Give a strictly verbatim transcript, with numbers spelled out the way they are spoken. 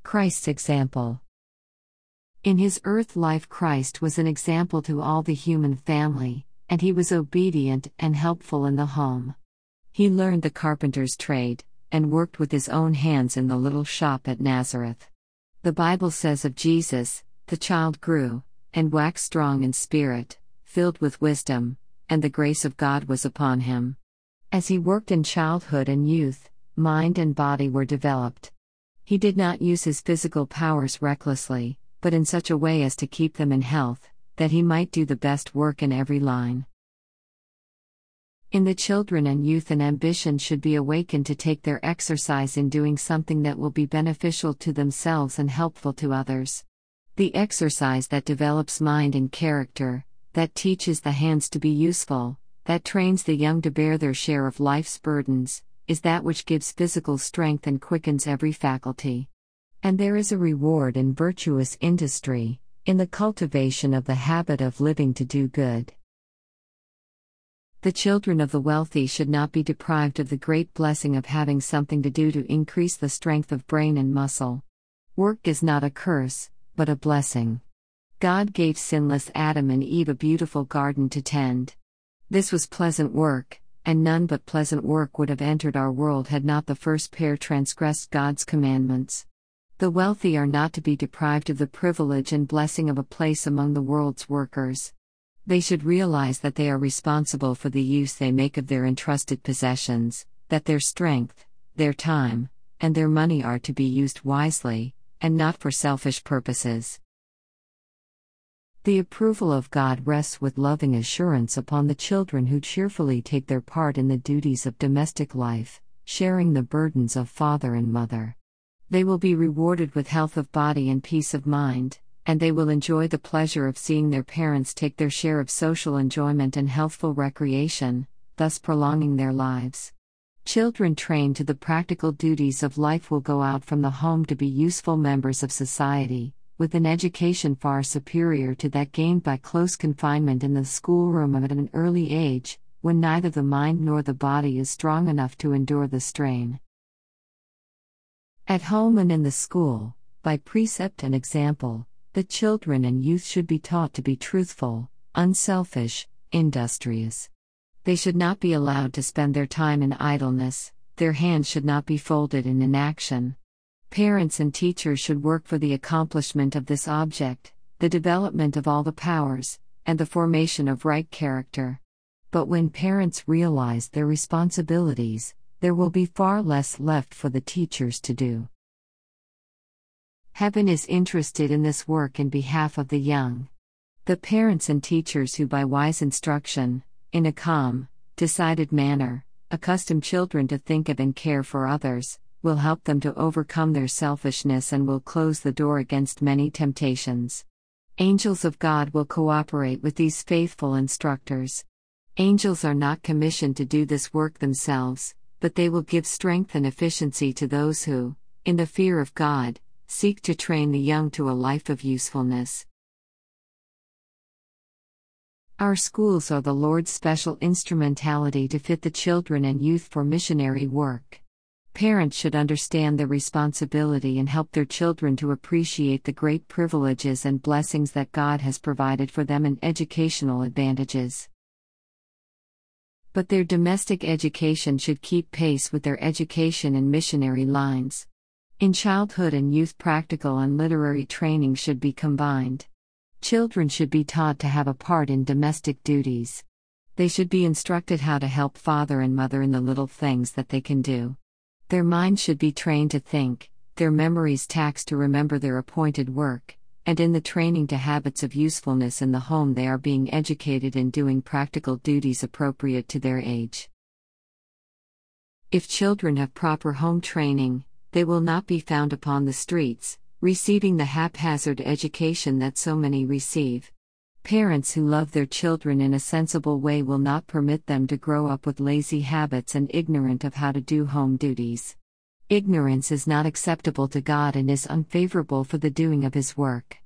Christ's example. In his earth life, Christ was an example to all the human family, and he was obedient and helpful in the home. He learned the carpenter's trade, and worked with his own hands in the little shop at Nazareth. The Bible says of Jesus, "The child grew, and waxed strong in spirit, filled with wisdom, and the grace of God was upon him." As he worked in childhood and youth, mind and body were developed. He did not use his physical powers recklessly, but in such a way as to keep them in health, that he might do the best work in every line. In the children and youth, an ambition should be awakened to take their exercise in doing something that will be beneficial to themselves and helpful to others. The exercise that develops mind and character, that teaches the hands to be useful, that trains the young to bear their share of life's burdens, is that which gives physical strength and quickens every faculty. And there is a reward in virtuous industry, in the cultivation of the habit of living to do good. The children of the wealthy should not be deprived of the great blessing of having something to do to increase the strength of brain and muscle. Work is not a curse, but a blessing. God gave sinless Adam and Eve a beautiful garden to tend. This was pleasant work, and none but pleasant work would have entered our world had not the first pair transgressed God's commandments. The wealthy are not to be deprived of the privilege and blessing of a place among the world's workers. They should realize that they are responsible for the use they make of their entrusted possessions, that their strength, their time, and their money are to be used wisely, and not for selfish purposes. The approval of God rests with loving assurance upon the children who cheerfully take their part in the duties of domestic life, sharing the burdens of father and mother. They will be rewarded with health of body and peace of mind, and they will enjoy the pleasure of seeing their parents take their share of social enjoyment and healthful recreation, thus prolonging their lives. Children trained to the practical duties of life will go out from the home to be useful members of society, with an education far superior to that gained by close confinement in the schoolroom at an early age, when neither the mind nor the body is strong enough to endure the strain. At home and in the school, by precept and example, the children and youth should be taught to be truthful, unselfish, industrious. They should not be allowed to spend their time in idleness, their hands should not be folded in inaction. Parents and teachers should work for the accomplishment of this object, the development of all the powers, and the formation of right character. But when parents realize their responsibilities, there will be far less left for the teachers to do. Heaven is interested in this work in behalf of the young. The parents and teachers who by wise instruction, in a calm, decided manner, accustom children to think of and care for others, will help them to overcome their selfishness and will close the door against many temptations. Angels of God will cooperate with these faithful instructors. Angels are not commissioned to do this work themselves, but they will give strength and efficiency to those who, in the fear of God, seek to train the young to a life of usefulness. Our schools are the Lord's special instrumentality to fit the children and youth for missionary work. Parents should understand their responsibility and help their children to appreciate the great privileges and blessings that God has provided for them in educational advantages. But their domestic education should keep pace with their education in missionary lines. In childhood and youth, practical and literary training should be combined. Children should be taught to have a part in domestic duties. They should be instructed how to help father and mother in the little things that they can do. Their minds should be trained to think, their memories taxed to remember their appointed work, and in the training to habits of usefulness in the home they are being educated in doing practical duties appropriate to their age. If children have proper home training, they will not be found upon the streets, receiving the haphazard education that so many receive. Parents who love their children in a sensible way will not permit them to grow up with lazy habits and ignorant of how to do home duties. Ignorance is not acceptable to God and is unfavorable for the doing of His work.